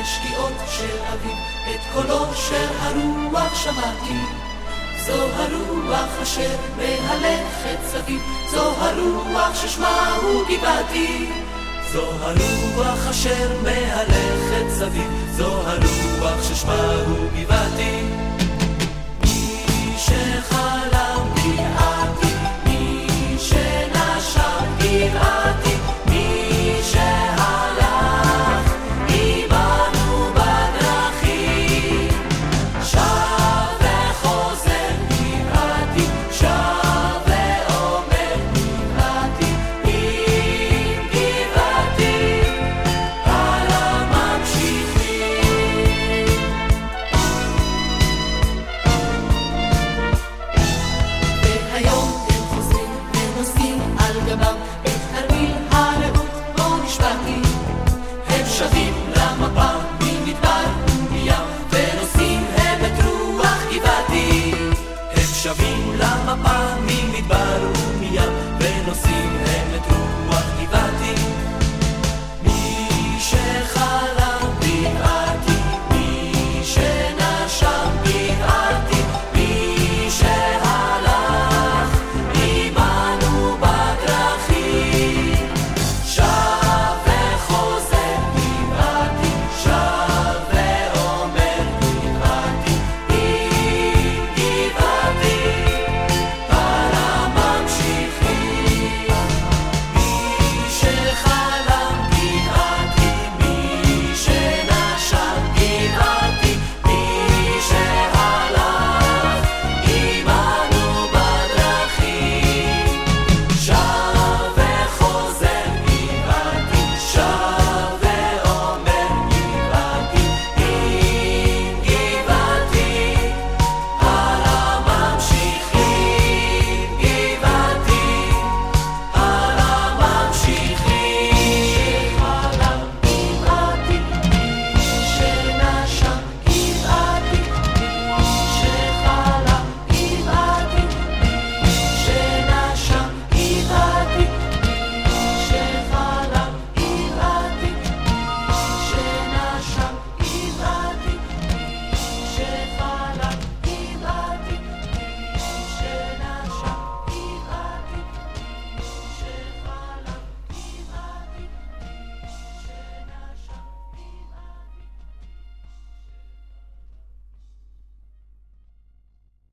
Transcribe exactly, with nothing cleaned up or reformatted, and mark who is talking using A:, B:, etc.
A: בשקיעות של אביב, את קולו של הרוח שמעתי. זו הרוח אשר מהלכת סביב, זו הרוח ששמה הוא גבעתי. זו הרוח אשר מהלכת סביב, זו הרוח ששמה הוא גבעתי. מי שחלם גבעתי, מי שנשם גבעתי, מי שהלך עמנו בדרכים, שב וחוזר גבעתי, שב ואומר גבעתי, עם גבעתי על הממשיכים. והיום הם חוזרים ונושאים על גבם את תרמיל הרעות בו נשבעתי. הם שבים למפה ממדבר ומים, ונושאים הם את רוח גבעתי. הם שבים למפה ממדבר ומים, ונושאים הם